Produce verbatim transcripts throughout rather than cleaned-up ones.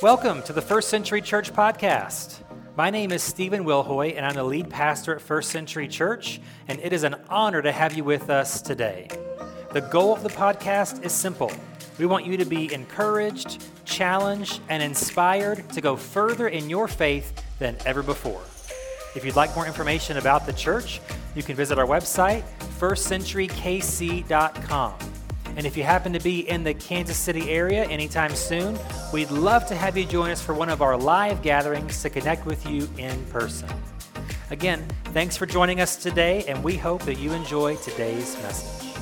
Welcome to the First Century Church Podcast. My name is Stephen Wilhoy, and I'm the lead pastor at First Century Church, and it is an honor to have you with us today. The goal of the podcast is simple. We want you to be encouraged, challenged, and inspired to go further in your faith than ever before. If you'd like more information about the church, you can visit our website, first century k c dot com. And if you happen to be in the Kansas City area anytime soon, we'd love to have you join us for one of our live gatherings to connect with you in person. Again, thanks for joining us today, and we hope that you enjoy today's message.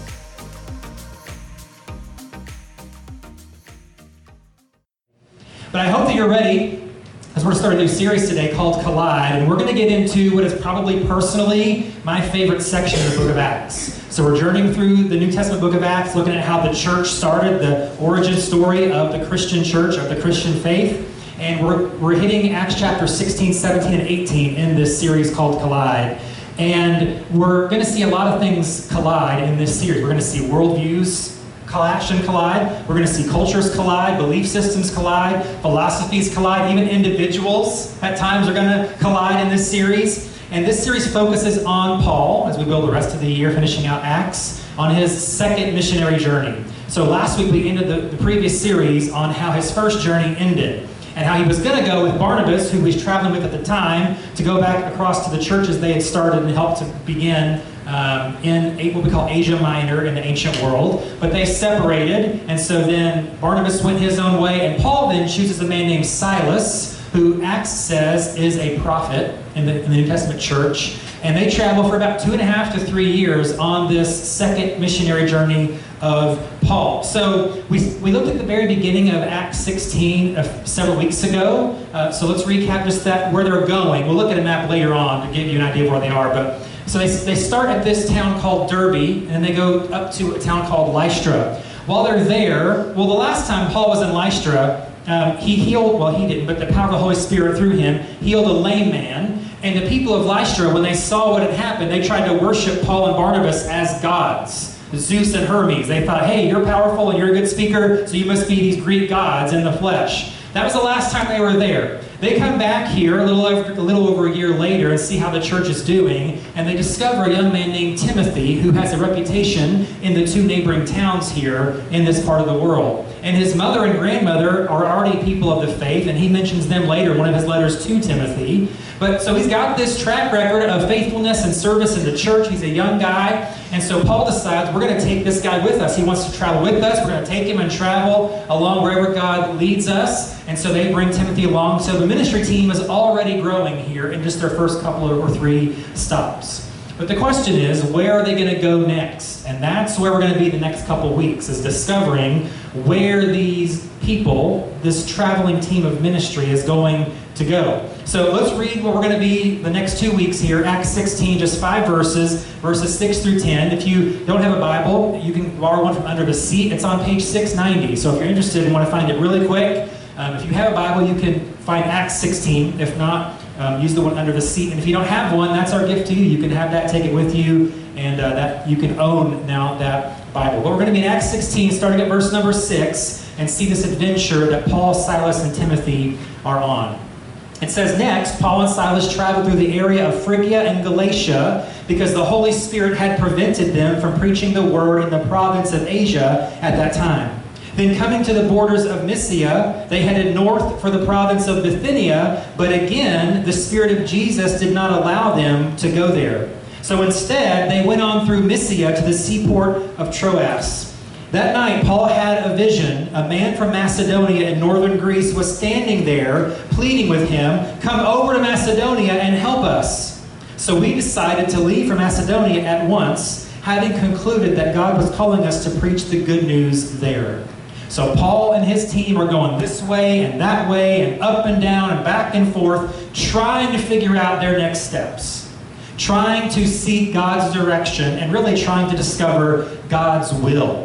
But I hope that you're ready, as we're starting a new series today called Collide, and we're going to get into what is probably personally my favorite section of the book of Acts. So we're journeying through the New Testament book of Acts, looking at how the church started, the origin story of the Christian church, of the Christian faith. And we're, we're hitting Acts chapter sixteen, seventeen, and eighteen in this series called Collide. And we're going to see a lot of things collide in this series. We're going to see worldviews clash and collide. We're going to see cultures collide, belief systems collide, philosophies collide, even individuals at times are going to collide in this series. And this series focuses on Paul, as we will the rest of the year, finishing out Acts, on his second missionary journey. So last week we ended the, the previous series on how his first journey ended, and how he was going to go with Barnabas, who he was traveling with at the time, to go back across to the churches they had started and helped to begin um, in what we call Asia Minor in the ancient world. But they separated, and so then Barnabas went his own way, and Paul then chooses a man named Silas, who Acts says is a prophet in the, in the New Testament church. And they travel for about two and a half to three years on this second missionary journey of Paul. So we, we looked at the very beginning of Acts sixteen uh, several weeks ago. Uh, so let's recap just that, where they're going. We'll look at a map later on to give you an idea of where they are. But so they, they start at this town called Derbe, and then they go up to a town called Lystra. While they're there, well, the last time Paul was in Lystra, Um, he healed, well he didn't, but the power of the Holy Spirit through him, healed a lame man. And the people of Lystra, when they saw what had happened, they tried to worship Paul and Barnabas as gods. Zeus and Hermes. They thought, hey, you're powerful and you're a good speaker, so you must be these Greek gods in the flesh. That was the last time they were there. They come back here a little over, a little over a year later and see how the church is doing, and they discover a young man named Timothy who has a reputation in the two neighboring towns here in this part of the world. And his mother and grandmother are already people of the faith, and he mentions them later in one of his letters to Timothy. But so he's got this track record of faithfulness and service in the church. He's a young guy, and so Paul decides we're going to take this guy with us. He wants to travel with us. We're going to take him and travel along wherever God leads us. And so they bring Timothy along. So the ministry team is already growing here in just their first couple or three stops. But the question is, where are they going to go next? And that's where we're going to be the next couple weeks, is discovering where these people, this traveling team of ministry, is going to go. So let's read where we're going to be the next two weeks here. Acts sixteen, just five verses, verses six through ten. If you don't have a Bible, you can borrow one from under the seat. It's on page six ninety. So if you're interested and want to find it really quick, um, if you have a Bible, you can find Acts sixteen. If not, um, use the one under the seat. And if you don't have one, that's our gift to you. You can have that, take it with you, and uh, that you can own now that Bible. But we're going to be in Acts sixteen, starting at verse number six, and see this adventure that Paul, Silas, and Timothy are on. It says, next, Paul and Silas traveled through the area of Phrygia and Galatia because the Holy Spirit had prevented them from preaching the word in the province of Asia at that time. Then coming to the borders of Mysia, they headed north for the province of Bithynia, but again, the Spirit of Jesus did not allow them to go there. So instead, they went on through Mysia to the seaport of Troas. That night, Paul had a vision. A man from Macedonia in northern Greece was standing there, pleading with him, come over to Macedonia and help us. So we decided to leave for Macedonia at once, having concluded that God was calling us to preach the good news there. So Paul and his team are going this way and that way and up and down and back and forth, trying to figure out their next steps, trying to seek God's direction, and really trying to discover God's will.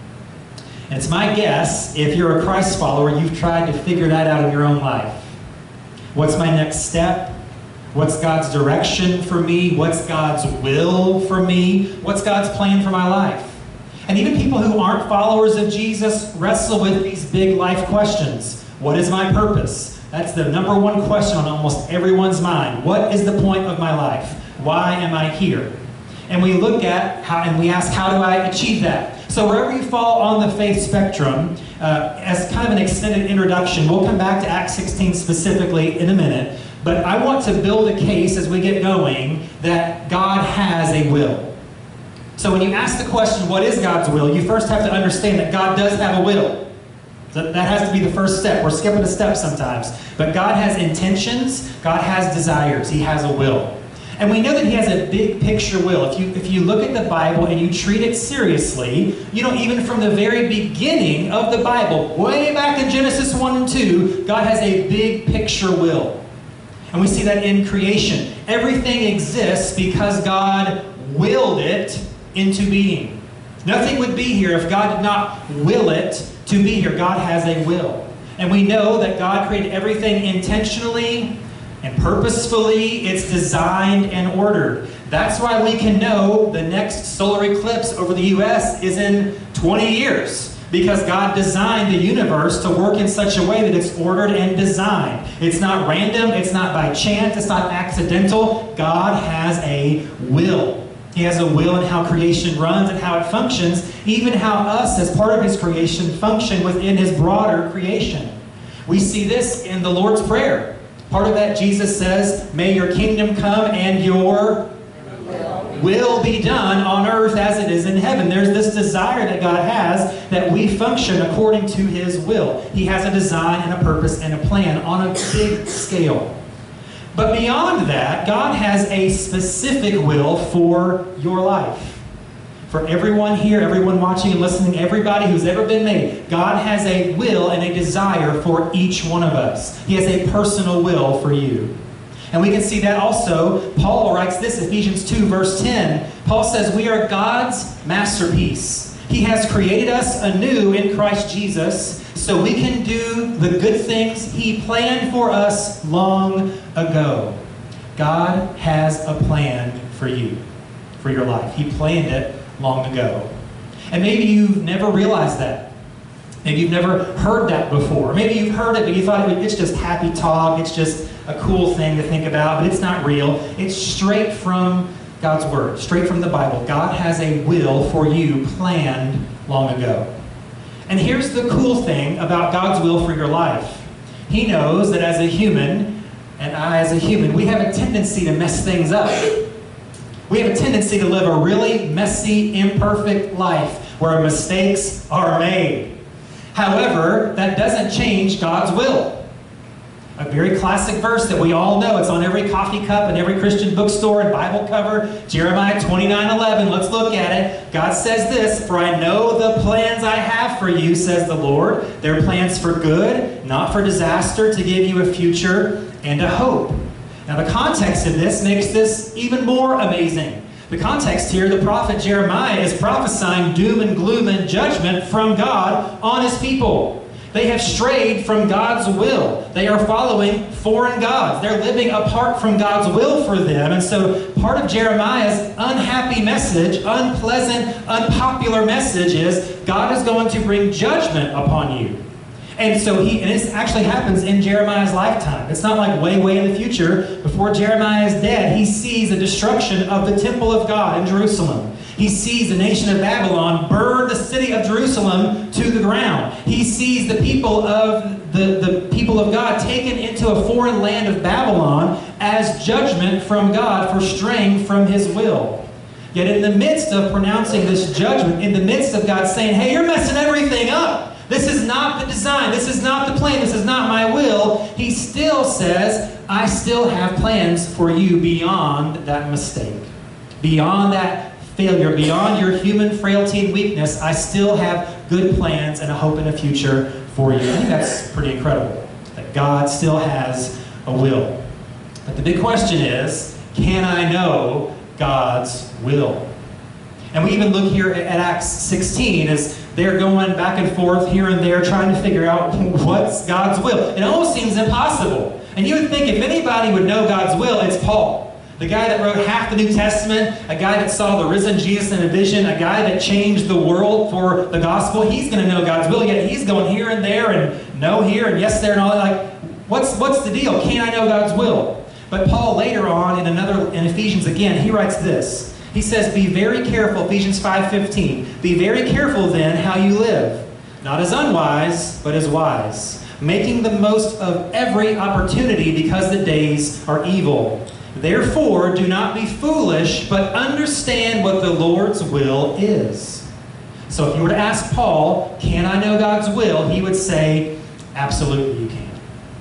And it's my guess, if you're a Christ follower, you've tried to figure that out in your own life. What's my next step? What's God's direction for me? What's God's will for me? What's God's plan for my life? And even people who aren't followers of Jesus wrestle with these big life questions. What is my purpose? That's the number one question on almost everyone's mind. What is the point of my life? Why am I here? And we look at how, and we ask, how do I achieve that? So wherever you fall on the faith spectrum, uh, as kind of an extended introduction, we'll come back to Acts sixteen specifically in a minute, but I want to build a case as we get going that God has a will. So when you ask the question, what is God's will, you first have to understand that God does have a will. So that has to be the first step. We're skipping a step sometimes. But God has intentions, God has desires, He has a will. And we know that He has a big picture will. If you, if you look at the Bible and you treat it seriously, you know, even from the very beginning of the Bible, way back in Genesis one and two, God has a big picture will. And we see that in creation. Everything exists because God willed it into being. Nothing would be here if God did not will it to be here. God has a will. And we know that God created everything intentionally and purposefully. It's designed and ordered. That's why we can know the next solar eclipse over the U S is in twenty years. Because God designed the universe to work in such a way that it's ordered and designed. It's not random, it's not by chance, it's not accidental. God has a will. He has a will in how creation runs and how it functions, even how us as part of His creation function within His broader creation. We see this in the Lord's Prayer. Part of that, Jesus says, may your kingdom come and your will be done on earth as it is in heaven. There's this desire that God has that we function according to His will. He has a design and a purpose and a plan on a big scale. But beyond that, God has a specific will for your life. For everyone here, everyone watching and listening, everybody who's ever been made, God has a will and a desire for each one of us. He has a personal will for you. And we can see that also. Paul writes this, Ephesians two, verse ten. Paul says, we are God's masterpiece. He has created us anew in Christ Jesus so we can do the good things He planned for us long ago. God has a plan for you, for your life. He planned it long ago. And maybe you've never realized that. Maybe you've never heard that before. Maybe you've heard it, but you thought it's just happy talk. It's just a cool thing to think about, but it's not real. It's straight from God's Word, straight from the Bible. God has a will for you planned long ago. And here's the cool thing about God's will for your life. He knows that as a human, and I as a human, we have a tendency to mess things up. We have a tendency to live a really messy, imperfect life where mistakes are made. However, that doesn't change God's will. A very classic verse that we all know. It's on every coffee cup and every Christian bookstore and Bible cover. Jeremiah twenty-nine eleven. Let's look at it. God says this, for I know the plans I have for you, says the Lord. They're plans for good, not for disaster, to give you a future and a hope. Now the context of this makes this even more amazing. The context here, the prophet Jeremiah is prophesying doom and gloom and judgment from God on His people. They have strayed from God's will. They are following foreign gods. They're living apart from God's will for them. And so part of Jeremiah's unhappy message, unpleasant, unpopular message is God is going to bring judgment upon you. And so he, and this actually happens in Jeremiah's lifetime. It's not like way, way in the future. Before Jeremiah is dead, he sees the destruction of the temple of God in Jerusalem. He sees the nation of Babylon burn the city of Jerusalem to the ground. He sees the people of the, the people of God taken into a foreign land of Babylon as judgment from God for straying from His will. Yet in the midst of pronouncing this judgment, in the midst of God saying, hey, you're messing everything up. This is not the design. This is not the plan. This is not my will. He still says, I still have plans for you beyond that mistake. Beyond that failure, beyond your human frailty and weakness, I still have good plans and a hope and a future for you. I think that's pretty incredible, that God still has a will. But the big question is, can I know God's will? And we even look here at Acts sixteen as they're going back and forth here and there trying to figure out what's God's will. It almost seems impossible. And you would think if anybody would know God's will, it's Paul. The guy that wrote half the New Testament, a guy that saw the risen Jesus in a vision, a guy that changed the world for the gospel, he's going to know God's will. Yet he's going here and there and no here and yes there and all that. Like, what's, what's the deal? Can't I know God's will? But Paul later on in another, in Ephesians again, he writes this. He says, be very careful, Ephesians five fifteen. Be very careful then how you live, not as unwise, but as wise, making the most of every opportunity because the days are evil. Therefore, do not be foolish, but understand what the Lord's will is. So if you were to ask Paul, can I know God's will? He would say, absolutely you can.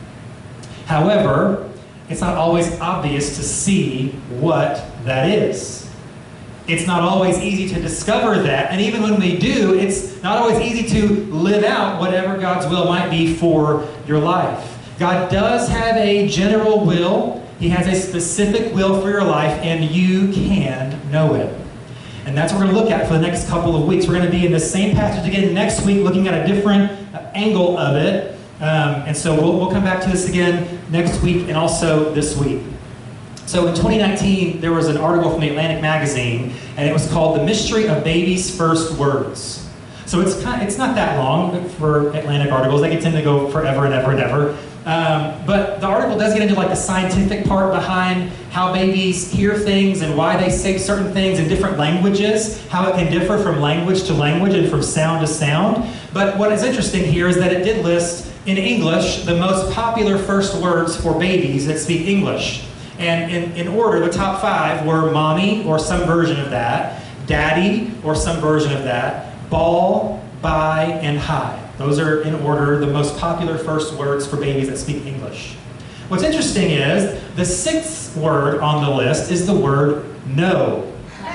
However, it's not always obvious to see what that is. It's not always easy to discover that, and even when we do, it's not always easy to live out whatever God's will might be for your life. God does have a general will. He has a specific will for your life, and you can know it. And that's what we're going to look at for the next couple of weeks. We're going to be in the same passage again next week, looking at a different angle of it. Um, and so we'll, we'll come back to this again next week and also this week. So in twenty nineteen, there was an article from the Atlantic magazine, and it was called The Mystery of Baby's First Words. So it's kind of, it's not that long for Atlantic articles. They tend to go forever and ever and ever. Um, but the article does get into like the scientific part behind how babies hear things and why they say certain things in different languages, how it can differ from language to language and from sound to sound. But what is interesting here is that it did list in English the most popular first words for babies that speak English. And in, in order, the top five were mommy, or some version of that, daddy, or some version of that, ball, bye, and hi. Those are, in order, the most popular first words for babies that speak English. What's interesting is, the sixth word on the list is the word no.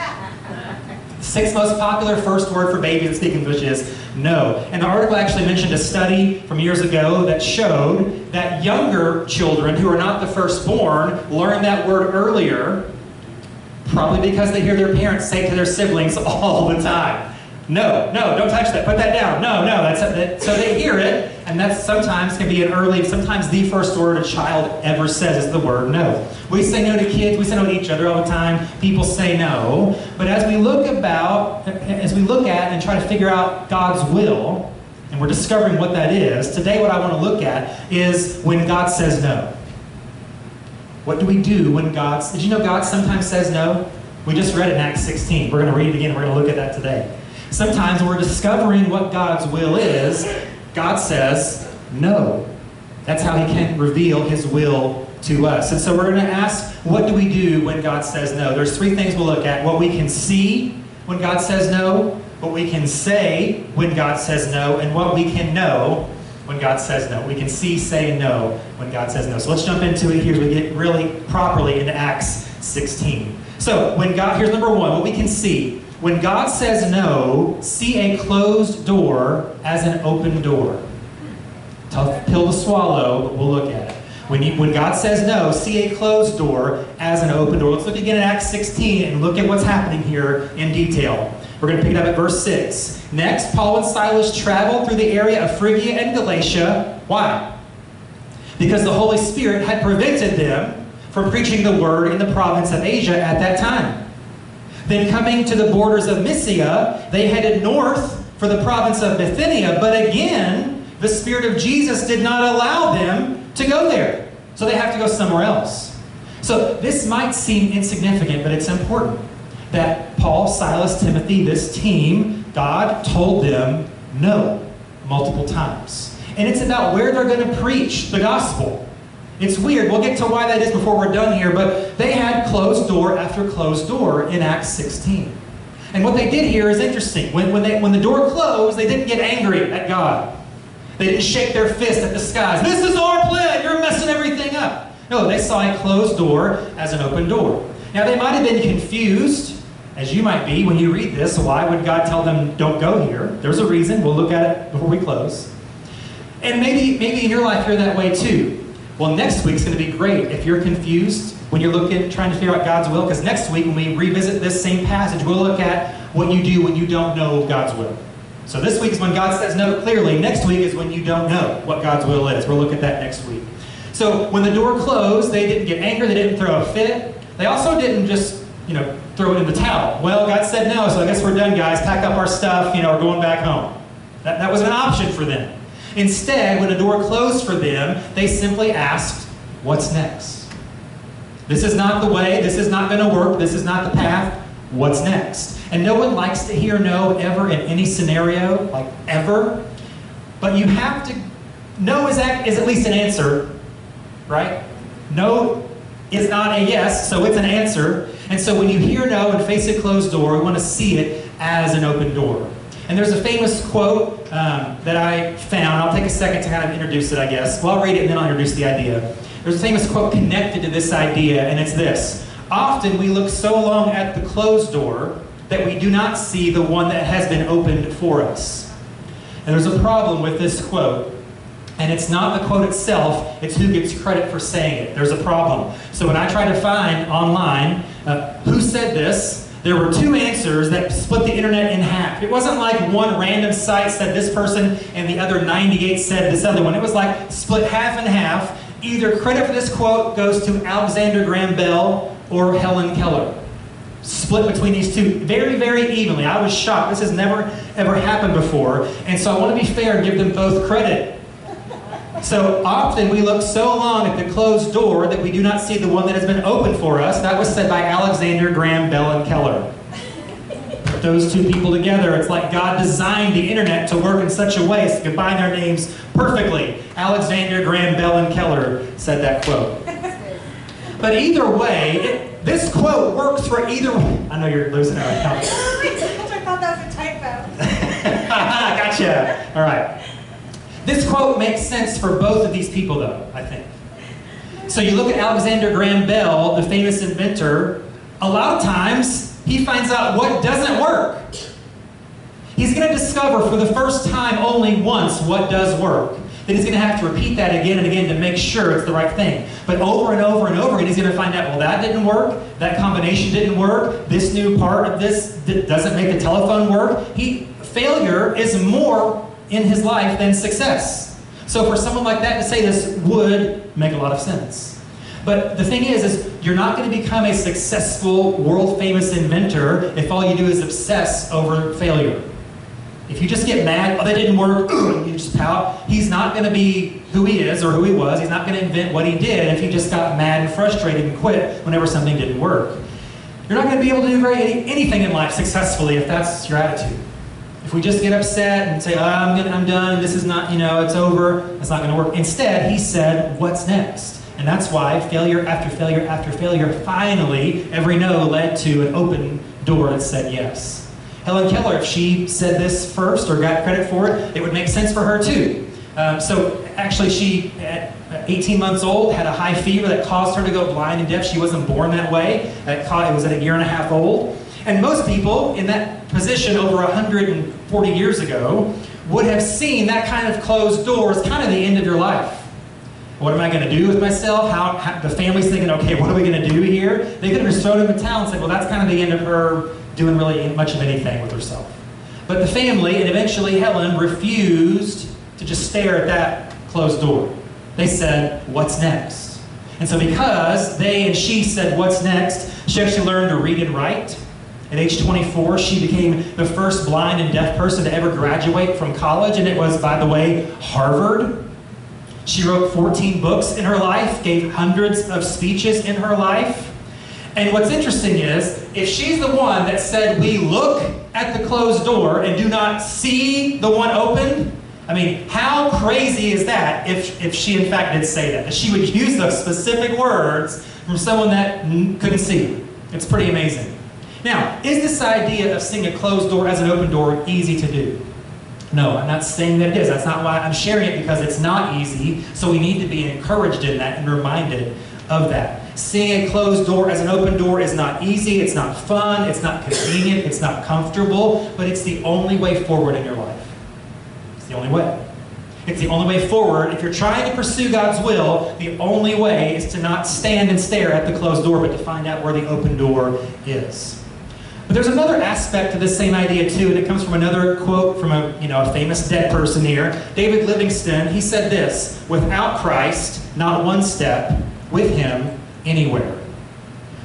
The sixth most popular first word for babies that speak English is no. And the article actually mentioned a study from years ago that showed that younger children who are not the firstborn learn that word earlier, probably because they hear their parents say it to their siblings all the time. No, no, don't touch that, put that down. No, no, that's that. So they hear it, and that sometimes can be an early, sometimes the first word a child ever says is the word no. We say no to kids, we say no to each other all the time, people say no. But as we look about, as we look at and try to figure out God's will, and we're discovering what that is, today what I want to look at is when God says no. What do we do when God, did you know God sometimes says no? We just read it in Acts sixteen. We're going to read it again, we're going to look at that today. Sometimes when we're discovering what God's will is, God says no. That's how He can reveal His will to us. And so we're going to ask, what do we do when God says no? There's three things we'll look at. What we can see when God says no, what we can say when God says no, and what we can know when God says no. We can see, say, and know when God says no. So let's jump into it here as we get really properly into Acts sixteen. So when God, here's number one, what we can see. When God says no, see a closed door as an open door. Tough pill to swallow, but we'll look at it. When, you, when God says no, see a closed door as an open door. Let's look again at Acts sixteen and look at what's happening here in detail. We're going to pick it up at verse six. Next, Paul and Silas traveled through the area of Phrygia and Galatia. Why? Because the Holy Spirit had prevented them from preaching the word in the province of Asia at that time. Then coming to the borders of Mysia, they headed north for the province of Bithynia, but again, the Spirit of Jesus did not allow them to go there. So they have to go somewhere else. So this might seem insignificant, but it's important that Paul, Silas, Timothy, this team, God told them no multiple times. And it's about where they're going to preach the gospel. It's weird. We'll get to why that is before we're done here, but they had closed door after closed door in Acts sixteen. And what they did here is interesting. When, when, they, when the door closed, they didn't get angry at God. They didn't shake their fist at the skies. This is our plan. You're messing everything up. No, they saw a closed door as an open door. Now, they might have been confused, as you might be when you read this. Why would God tell them, don't go here? There's a reason. We'll look at it before we close. And maybe, maybe in your life you're that way too. Well, next week's going to be great if you're confused when you're looking, trying to figure out God's will, because next week when we revisit this same passage, we'll look at what you do when you don't know God's will. So this week is when God says no clearly. Next week is when you don't know what God's will is. We'll look at that next week. So when the door closed, they didn't get angry, they didn't throw a fit. They also didn't just, you know, throw it in the towel. Well, God said no, so I guess we're done, guys. Pack up our stuff, you know, we're going back home. That, that was an option for them. Instead, when a door closed for them, they simply asked, what's next? This is not the way, this is not going to work, this is not the path, what's next? And no one likes to hear no ever in any scenario, like ever. But you have to, no is at, is at least an answer, right? No is not a yes, so it's an answer. And so when you hear no and face a closed door, we want to see it as an open door. And there's a famous quote um, that I found. I'll take a second to kind of introduce it, I guess. Well, I'll read it and then I'll introduce the idea. There's a famous quote connected to this idea, and it's this. Often we look so long at the closed door that we do not see the one that has been opened for us. And there's a problem with this quote. And it's not the quote itself, it's who gets credit for saying it. There's a problem. So when I try to find online uh, who said this, there were two answers that split the internet in half. It wasn't like one random site said this person and the other ninety-eight said this other one. It was like split half and half. Either credit for this quote goes to Alexander Graham Bell or Helen Keller. Split between these two very, very evenly. I was shocked. This has never, ever happened before. And so I want to be fair and give them both credit. So often we look so long at the closed door that we do not see the one that has been opened for us. That was said by Alexander Graham Bell and Keller. Put those two people together, it's like God designed the internet to work in such a way as to combine their names perfectly. Alexander Graham Bell and Keller said that quote. But either way, it, this quote works for either way. I know you're losing it right now. I thought that was a typo. Gotcha. All right. This quote makes sense for both of these people, though, I think. So you look at Alexander Graham Bell, the famous inventor, a lot of times he finds out what doesn't work. He's going to discover for the first time only once what does work. Then he's going to have to repeat that again and again to make sure it's the right thing. But over and over and over again, he's going to find out, well, that didn't work, that combination didn't work, this new part of this doesn't make the telephone work. He, failure is more in his life than success. So for someone like that to say this would make a lot of sense. But the thing is, is you're not going to become a successful, world-famous inventor if all you do is obsess over failure. If you just get mad, oh, that didn't work, you just pout, he's not going to be who he is or who he was. He's not going to invent what he did if he just got mad and frustrated and quit whenever something didn't work. You're not going to be able to do very, anything in life successfully if that's your attitude. If we just get upset and say, oh, I'm, gonna, I'm done, this is not, you know, it's over, it's not going to work. Instead, he said, what's next? And that's why failure after failure after failure, finally, every no led to an open door that said yes. Helen Keller, if she said this first or got credit for it, it would make sense for her too. Um, so actually, she, at eighteen months old, had a high fever that caused her to go blind and deaf. She wasn't born that way. It was at a year and a half old. And most people in that position over one hundred forty years ago would have seen that kind of closed door as kind of the end of your life. What am I going to do with myself? How, how the family's thinking, okay, what are we going to do here? They could have just thrown him in the towel and said, well, that's kind of the end of her doing really much of anything with herself. But the family, and eventually Helen, refused to just stare at that closed door. They said, what's next? And so because they and she said, what's next, she actually learned to read and write. At age twenty-four, she became the first blind and deaf person to ever graduate from college, and it was, by the way, Harvard. She wrote fourteen books in her life, gave hundreds of speeches in her life. And what's interesting is, if she's the one that said, we look at the closed door and do not see the one opened, I mean, how crazy is that if, if she in fact did say that? That she would use those specific words from someone that couldn't see. It's pretty amazing. Now, is this idea of seeing a closed door as an open door easy to do? No, I'm not saying that it is. That's not why I'm sharing it, because it's not easy, so we need to be encouraged in that and reminded of that. Seeing a closed door as an open door is not easy, it's not fun, it's not convenient, it's not comfortable, but it's the only way forward in your life. It's the only way. It's the only way forward. If you're trying to pursue God's will, the only way is to not stand and stare at the closed door, but to find out where the open door is. But there's another aspect to this same idea too, and it comes from another quote from a, you know, a famous dead person here. David Livingstone, he said this, without Christ, not one step, with him, anywhere.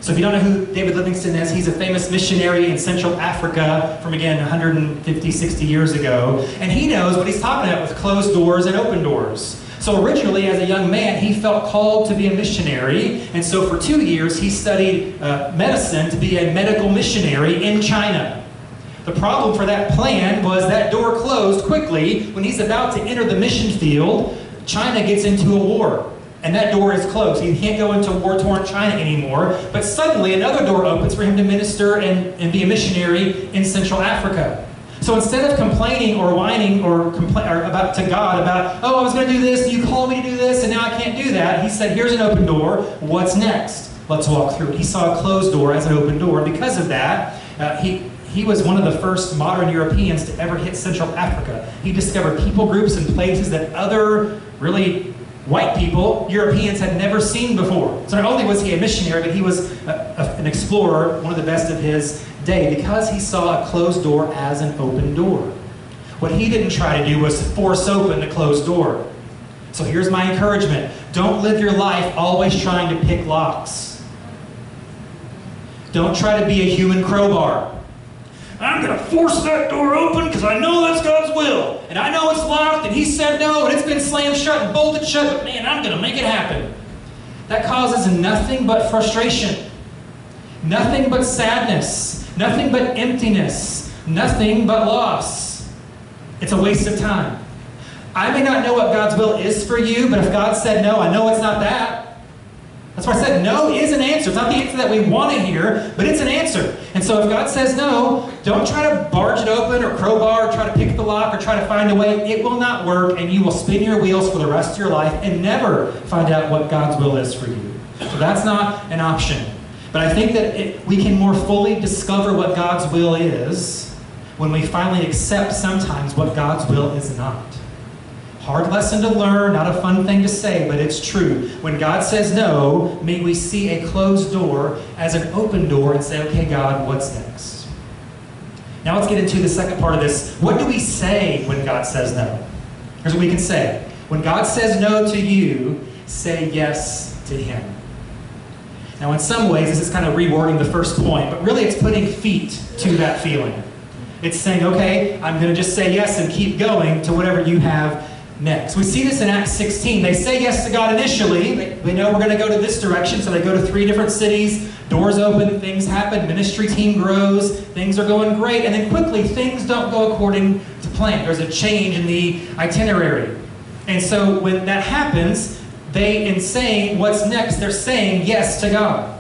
So if you don't know who David Livingstone is, he's a famous missionary in Central Africa from, again, one hundred fifty, sixty years ago. And he knows what he's talking about with closed doors and open doors. So originally, as a young man, he felt called to be a missionary. And so for two years, he studied uh, medicine to be a medical missionary in China. The problem for that plan was that door closed quickly. When he's about to enter the mission field, China gets into a war. And that door is closed. He can't go into war-torn China anymore. But suddenly another door opens for him to minister and, and be a missionary in Central Africa. So instead of complaining or whining or, compla- or about to God about, oh, I was going to do this, and you called me to do this, and now I can't do that, he said, here's an open door. What's next? Let's walk through it. He saw a closed door as an open door. Because of that, uh, he, he was one of the first modern Europeans to ever hit Central Africa. He discovered people groups and places that other really white people, Europeans, had never seen before. So not only was he a missionary, but he was a, a, an explorer, one of the best of his day, because he saw a closed door as an open door. What he didn't try to do was force open the closed door. So here's my encouragement. Don't live your life always trying to pick locks. Don't try to be a human crowbar. I'm going to force that door open because I know that's God's will. And I know it's locked and He said no and it's been slammed shut and bolted shut, but man, I'm going to make it happen. That causes nothing but frustration, nothing but sadness, nothing but emptiness, nothing but loss. It's a waste of time. I may not know what God's will is for you, but if God said no, I know it's not that. That's why I said no is an answer. It's not the answer that we want to hear, but it's an answer. And so if God says no, don't try to barge it open or crowbar or try to pick the lock or try to find a way. It will not work, and you will spin your wheels for the rest of your life and never find out what God's will is for you. So that's not an option. But I think that it, we can more fully discover what God's will is when we finally accept sometimes what God's will is not. Hard lesson to learn, not a fun thing to say, but it's true. When God says no, may we see a closed door as an open door and say, okay, God, what's next? Now let's get into the second part of this. What do we say when God says no? Here's what we can say. When God says no to you, say yes to Him. Now in some ways, this is kind of rewording the first point, but really it's putting feet to that feeling. It's saying, okay, I'm going to just say yes and keep going to whatever you have next. We see this in Acts sixteen. They say yes to God initially. They, they know we're going to go to this direction, so they go to three different cities. Doors open, things happen, ministry team grows, things are going great, and then quickly things don't go according to plan. There's a change in the itinerary. And so when that happens, they, in saying what's next, they're saying yes to God.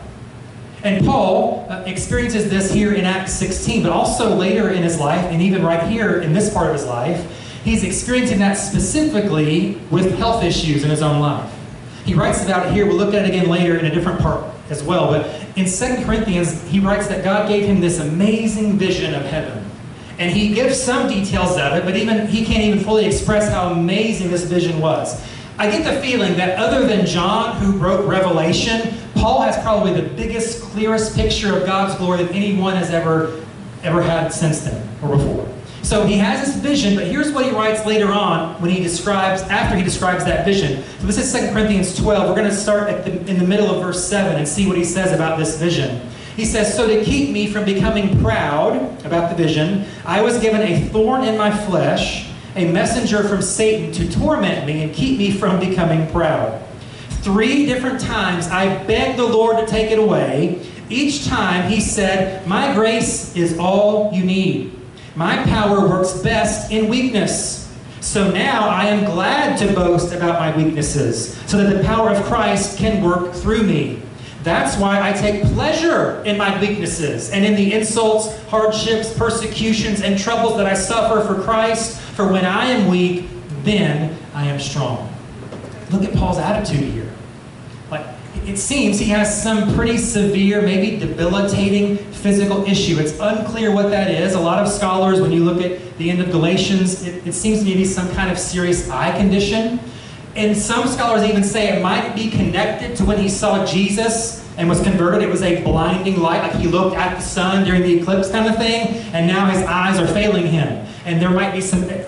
And Paul uh, experiences this here in Acts sixteen, but also later in his life, and even right here in this part of his life, he's experiencing that specifically with health issues in his own life. He writes about it here. We'll look at it again later in a different part as well. But in Second Corinthians, he writes that God gave him this amazing vision of heaven. And he gives some details of it, but even he can't even fully express how amazing this vision was. I get the feeling that other than John, who wrote Revelation, Paul has probably the biggest, clearest picture of God's glory that anyone has ever, ever had since then or before. So he has this vision, but here's what he writes later on when he describes, after he describes that vision. So this is Second Corinthians twelve. We're going to start at the, in the middle of verse seven and see what he says about this vision. He says, so to keep me from becoming proud about the vision, I was given a thorn in my flesh, a messenger from Satan to torment me and keep me from becoming proud. Three different times I begged the Lord to take it away. Each time he said, my grace is all you need. My power works best in weakness. So now I am glad to boast about my weaknesses, so that the power of Christ can work through me. That's why I take pleasure in my weaknesses and in the insults, hardships, persecutions, and troubles that I suffer for Christ. For when I am weak, then I am strong. Look at Paul's attitude here. Like, it seems he has some pretty severe, maybe debilitating physical issue. It's unclear what that is. A lot of scholars, when you look at the end of Galatians, it, it seems to be some kind of serious eye condition. And some scholars even say it might be connected to when he saw Jesus and was converted. It was a blinding light, like he looked at the sun during the eclipse kind of thing, and now his eyes are failing him. And there might be some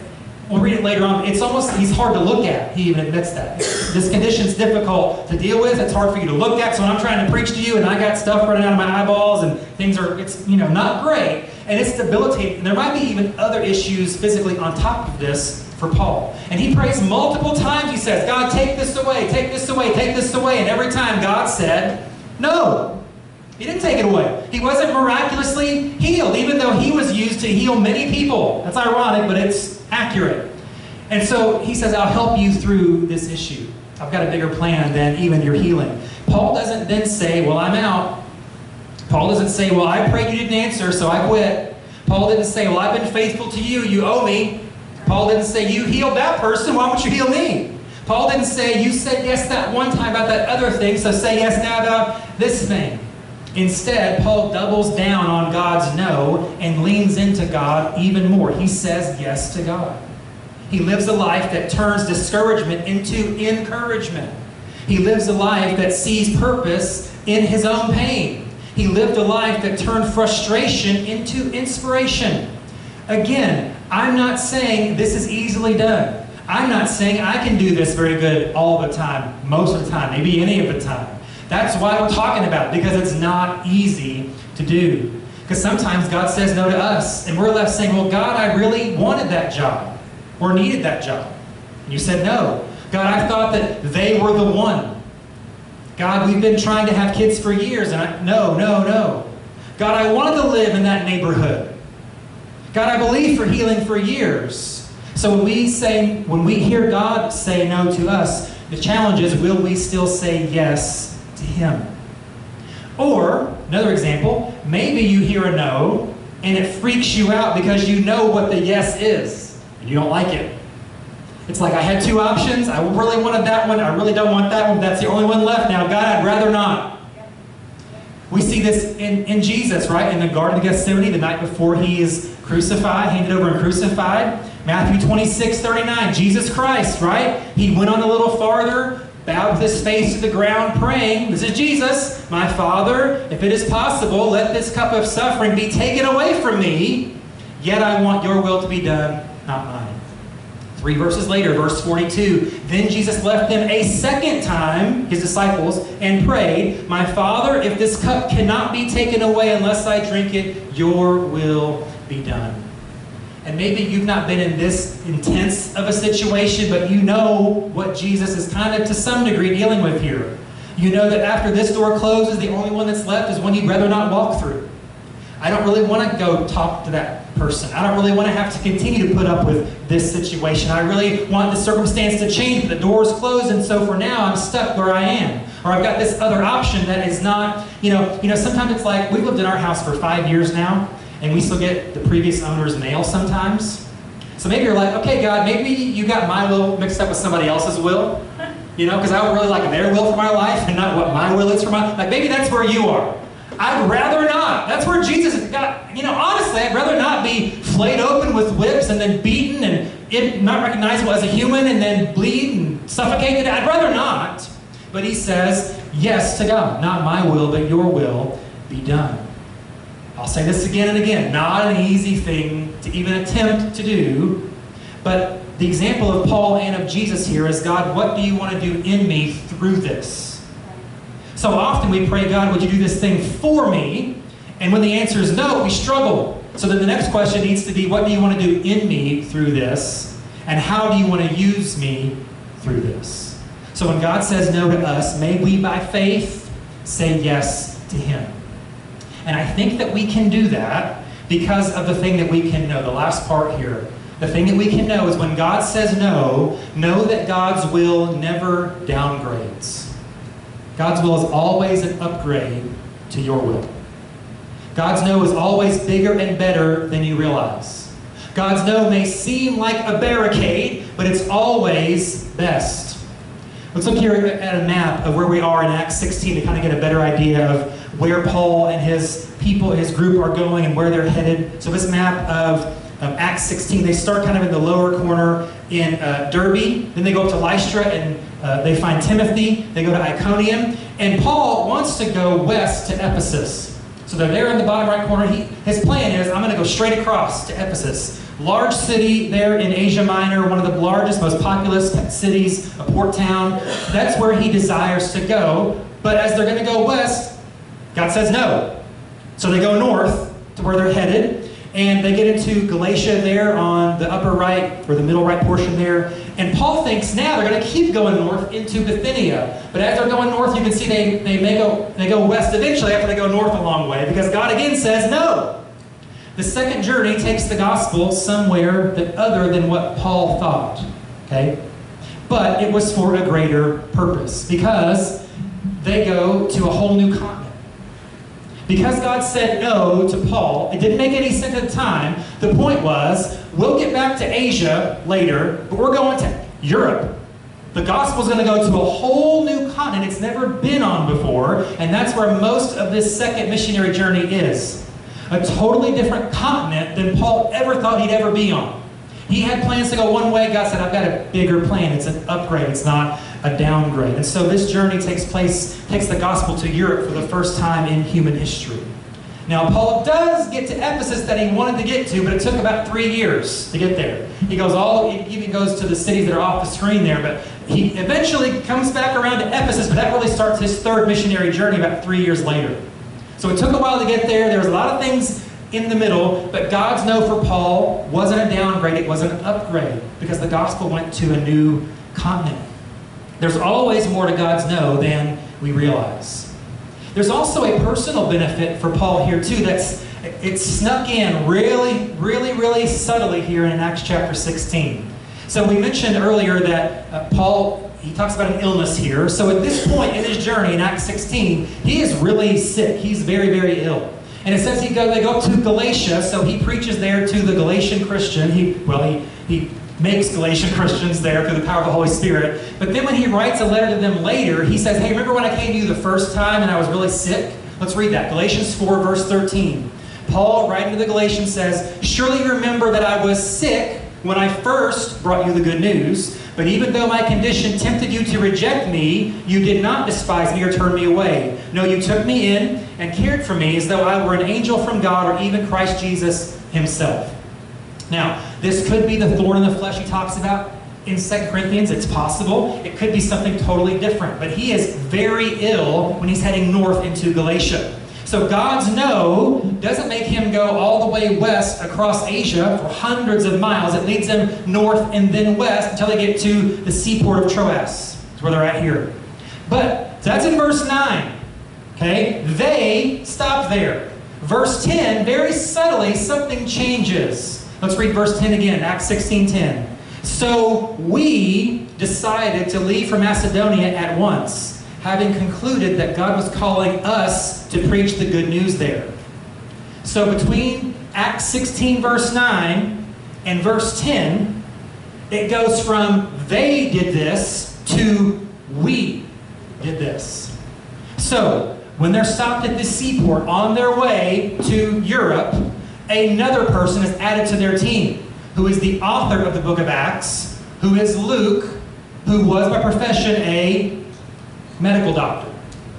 we'll read it later on. It's almost, he's hard to look at. He even admits that. This condition's difficult to deal with. It's hard for you to look at. So when I'm trying to preach to you and I got stuff running out of my eyeballs and things are, it's, you know, not great. And it's debilitating. And there might be even other issues physically on top of this for Paul. And he prays multiple times. He says, God, take this away, take this away, take this away. And every time God said, no. He didn't take it away. He wasn't miraculously healed, even though he was used to heal many people. That's ironic, but it's accurate. And so he says, I'll help you through this issue. I've got a bigger plan than even your healing. Paul doesn't then say, well, I'm out. Paul doesn't say, well, I prayed, you didn't answer, so I quit. Paul didn't say, well, I've been faithful to you, you owe me. Paul didn't say, you healed that person, why won't you heal me? Paul didn't say, you said yes that one time about that other thing, so say yes now about this thing. Instead, Paul doubles down on God's no and leans into God even more. He says yes to God. He lives a life that turns discouragement into encouragement. He lives a life that sees purpose in his own pain. He lived a life that turned frustration into inspiration. Again, I'm not saying this is easily done. I'm not saying I can do this very good all the time, most of the time, maybe any of the time. That's why we're talking about it, because it's not easy to do. Because sometimes God says no to us, and we're left saying, well, God, I really wanted that job, or needed that job. And you said no. God, I thought that they were the one. God, we've been trying to have kids for years, and I, no, no, no. God, I wanted to live in that neighborhood. God, I believed for healing for years. So when we say, when we hear God say no to us, the challenge is, will we still say yes to Him? Or, another example, maybe you hear a no, and it freaks you out because you know what the yes is, and you don't like it. It's like, I had two options, I really wanted that one, I really don't want that one, that's the only one left now. God, I'd rather not. We see this in, in Jesus, right? In the Garden of Gethsemane, the night before He is crucified, handed over and crucified. Matthew twenty-six, thirty-nine, Jesus Christ, right? He went on a little farther, bowed with His face to the ground, praying, this is Jesus, my Father, if it is possible, let this cup of suffering be taken away from me, yet I want your will to be done, not mine. Three verses later, verse forty-two, then Jesus left them a second time, His disciples, and prayed, my Father, if this cup cannot be taken away unless I drink it, your will be done. And maybe you've not been in this intense of a situation, but you know what Jesus is kind of to some degree dealing with here. You know that after this door closes, the only one that's left is one you'd rather not walk through. I don't really want to go talk to that person. I don't really want to have to continue to put up with this situation. I really want the circumstance to change, but the door's closed, and so for now I'm stuck where I am. Or I've got this other option that is not, you know, you know, sometimes it's like, we've lived in our house for five years now, and we still get the previous owner's mail sometimes. So maybe you're like, okay, God, maybe you got my will mixed up with somebody else's will. You know, because I would really like their will for my life and not what my will is for my life. Like, maybe that's where you are. I'd rather not. That's where Jesus got, you know, honestly, I'd rather not be flayed open with whips and then beaten and it not recognizable as a human and then bleed and suffocated. I'd rather not. But He says, yes to God. Not my will, but your will be done. I'll say this again and again. Not an easy thing to even attempt to do. But the example of Paul and of Jesus here is, God, what do you want to do in me through this? So often we pray, God, would you do this thing for me? And when the answer is no, we struggle. So then the next question needs to be, what do you want to do in me through this? And how do you want to use me through this? So when God says no to us, may we by faith say yes to Him. And I think that we can do that because of the thing that we can know. The last part here. The thing that we can know is when God says no, know that God's will never downgrades. God's will is always an upgrade to your will. God's no is always bigger and better than you realize. God's no may seem like a barricade, but it's always best. Let's look here at a map of where we are in Acts sixteen to kind of get a better idea of where Paul and his people, his group are going and where they're headed. So this map of, of Acts sixteen, they start kind of in the lower corner in uh, Derbe. Then they go up to Lystra and uh, they find Timothy. They go to Iconium. And Paul wants to go west to Ephesus. So they're there in the bottom right corner. He, his plan is, I'm going to go straight across to Ephesus. Large city there in Asia Minor, one of the largest, most populous cities, a port town. That's where he desires to go. But as they're going to go west, God says no. So they go north to where they're headed, and they get into Galatia there on the upper right, or the middle right portion there. And Paul thinks now they're going to keep going north into Bithynia. But as they're going north, you can see they, they may go, they go west eventually after they go north a long way, because God again says no. The second journey takes the gospel somewhere that other than what Paul thought. Okay? But it was for a greater purpose, because they go to a whole new continent. Because God said no to Paul, it didn't make any sense at the time. The point was, we'll get back to Asia later, but we're going to Europe. The gospel's going to go to a whole new continent it's never been on before, and that's where most of this second missionary journey is. A totally different continent than Paul ever thought he'd ever be on. He had plans to go one way. God said, I've got a bigger plan. It's an upgrade. It's not a downgrade. And so this journey takes place, takes the gospel to Europe for the first time in human history. Now, Paul does get to Ephesus that he wanted to get to, but it took about three years to get there. He goes all, he even goes to the cities that are off the screen there, but he eventually comes back around to Ephesus, but that really starts his third missionary journey about three years later. So it took a while to get there. There was a lot of things in the middle, but God's no for Paul wasn't a downgrade, it was an upgrade, because the gospel went to a new continent. There's always more to God's no than we realize. There's also a personal benefit for Paul here too that's it's snuck in really, really, really subtly here in Acts chapter sixteen. So we mentioned earlier that uh, Paul, he talks about an illness here. So at this point in his journey in Acts sixteen, he is really sick. He's very, very ill. And it says he go, they go to Galatia, so he preaches there to the Galatian Christian. He, well, he, he makes Galatian Christians there through the power of the Holy Spirit. But then when he writes a letter to them later, he says, hey, remember when I came to you the first time and I was really sick? Let's read that. Galatians four, verse thirteen. Paul, writing to the Galatians, says, surely you remember that I was sick when I first brought you the good news. But even though my condition tempted you to reject me, you did not despise me or turn me away. No, you took me in and cared for me as though I were an angel from God or even Christ Jesus himself. Now, this could be the thorn in the flesh he talks about in Second Corinthians. It's possible. It could be something totally different. But he is very ill when he's heading north into Galatia. So God's no doesn't make him go all the way west across Asia for hundreds of miles. It leads them north and then west until they get to the seaport of Troas. That's where they're at here. But that's in verse nine. Okay? They stop there. Verse ten, very subtly, something changes. Let's read verse ten again, Acts sixteen ten. So we decided to leave for Macedonia at once, having concluded that God was calling us to preach the good news there. So between Acts sixteen verse nine and verse ten, it goes from they did this to we did this. So when they're stopped at this seaport on their way to Europe, another person is added to their team, who is the author of the book of Acts, who is Luke, who was by profession a medical doctor.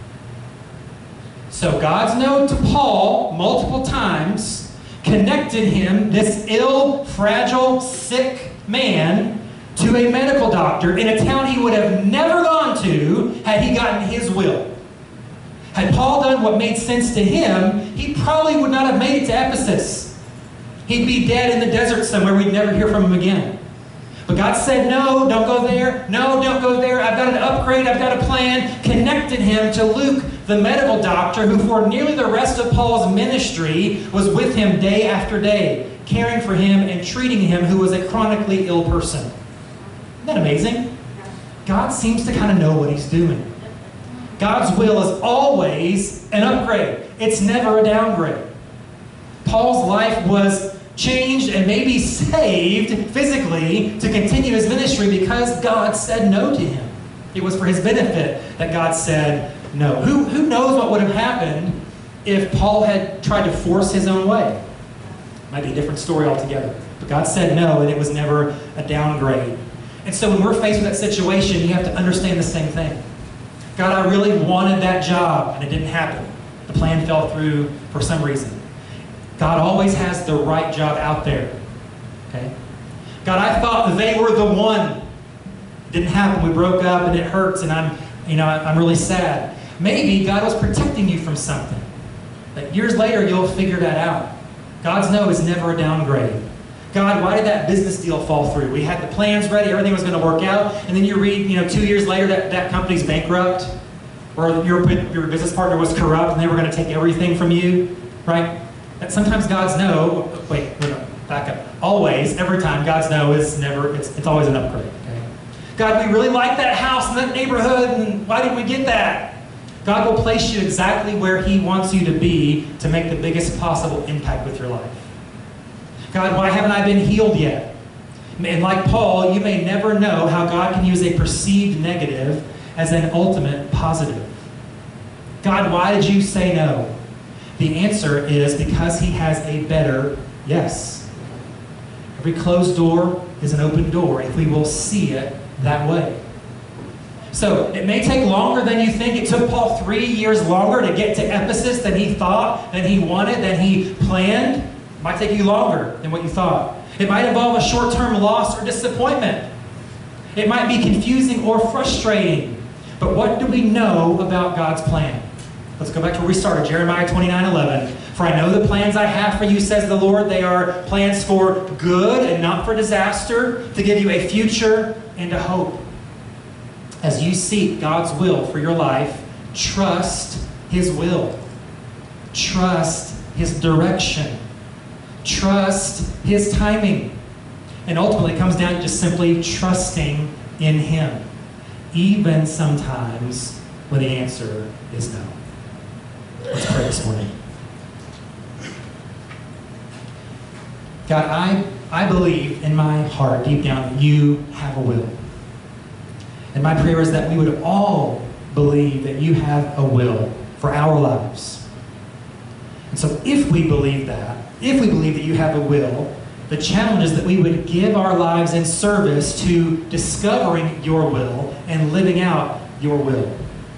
So God's note to Paul multiple times connected him, this ill, fragile, sick man, to a medical doctor in a town he would have never gone to had he gotten his will. Had Paul done what made sense to him, he probably would not have made it to Ephesus. He'd be dead in the desert somewhere. We'd never hear from him again. But God said, no, don't go there. No, don't go there. I've got an upgrade. I've got a plan. Connected him to Luke, the medical doctor, who for nearly the rest of Paul's ministry was with him day after day, caring for him and treating him, who was a chronically ill person. Isn't that amazing? God seems to kind of know what he's doing. God's will is always an upgrade. It's never a downgrade. Paul's life was changed and maybe saved physically to continue his ministry because God said no to him. It was for his benefit that God said no. Who, who knows what would have happened if Paul had tried to force his own way? Might be a different story altogether. But God said no, and it was never a downgrade. And so when we're faced with that situation, you have to understand the same thing. God, I really wanted that job, and it didn't happen. The plan fell through for some reason. God always has the right job out there. Okay? God, I thought they were the one. It didn't happen. We broke up and it hurts and I'm, you know, I'm really sad. Maybe God was protecting you from something. But years later, you'll figure that out. God's no is never a downgrade. God, why did that business deal fall through? We had the plans ready, everything was going to work out, and then you read, you know, two years later that that company's bankrupt, or your, your business partner was corrupt and they were going to take everything from you, right? That sometimes God's no, wait, wait, no, back up. Always, every time, God's no is never, it's, it's always an upgrade, okay? God, we really like that house and that neighborhood, and why did we get that? God will place you exactly where He wants you to be to make the biggest possible impact with your life. God, why haven't I been healed yet? And like Paul, you may never know how God can use a perceived negative as an ultimate positive. God, why did you say no? The answer is because He has a better yes. Every closed door is an open door if we will see it that way. So it may take longer than you think. It took Paul three years longer to get to Ephesus than he thought, than he wanted, than he planned. It might take you longer than what you thought. It might involve a short-term loss or disappointment. It might be confusing or frustrating. But what do we know about God's plan? Let's go back to where we started, Jeremiah twenty-nine eleven. For I know the plans I have for you, says the Lord. They are plans for good and not for disaster, to give you a future and a hope. As you seek God's will for your life, trust His will. Trust His direction. Trust His timing. And ultimately it comes down to just simply trusting in Him, even sometimes when the answer is no. Let's pray this morning. God, I, I believe in my heart, deep down, that you have a will. And my prayer is that we would all believe that you have a will for our lives. And so if we believe that, if we believe that you have a will, the challenge is that we would give our lives in service to discovering your will and living out your will.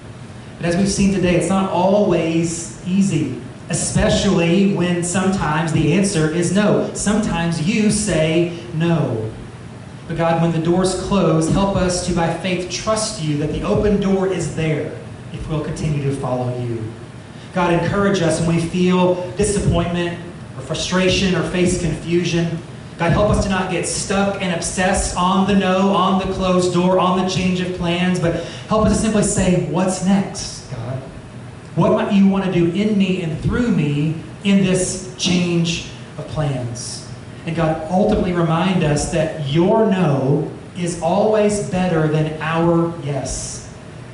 But as we've seen today, it's not always easy, especially when sometimes the answer is no. Sometimes you say no. But God, when the doors close, help us to, by faith, trust you that the open door is there if we'll continue to follow you. God, encourage us when we feel disappointment or frustration or face confusion. God, help us to not get stuck and obsessed on the no, on the closed door, on the change of plans, but help us to simply say, what's next, God? What might you want to do in me and through me in this change of plans? And God, ultimately remind us that your no is always better than our yes,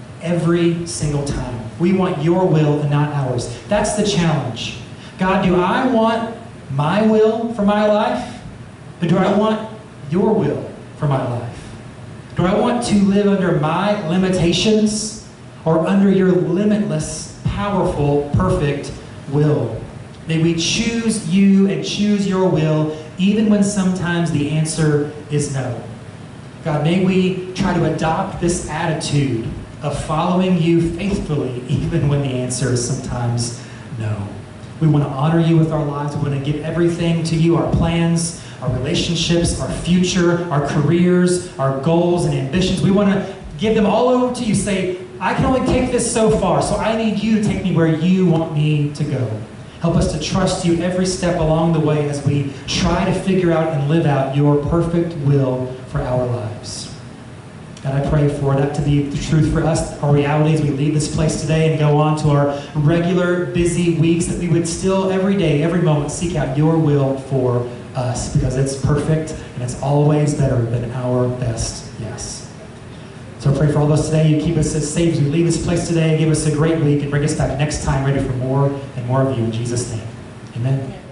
every single time. We want your will and not ours. That's the challenge. God, do I want my will for my life? Or do I want your will for my life? Do I want to live under my limitations or under your limitless, powerful, perfect will? May we choose you and choose your will even when sometimes the answer is no. God, may we try to adopt this attitude of following you faithfully even when the answer is sometimes no. We want to honor you with our lives. We want to give everything to you, our plans, our relationships, our future, our careers, our goals and ambitions. We want to give them all over to you. Say, I can only take this so far, so I need you to take me where you want me to go. Help us to trust you every step along the way as we try to figure out and live out your perfect will for our lives. God, I pray for that to be the truth for us, our reality as we leave this place today and go on to our regular, busy weeks, that we would still every day, every moment, seek out your will for us, because it's perfect and it's always better than our best yes. So I pray for all of us today. You keep us as safe as we leave this place today. Give us a great week and bring us back next time ready for more and more of you. In Jesus' name, amen.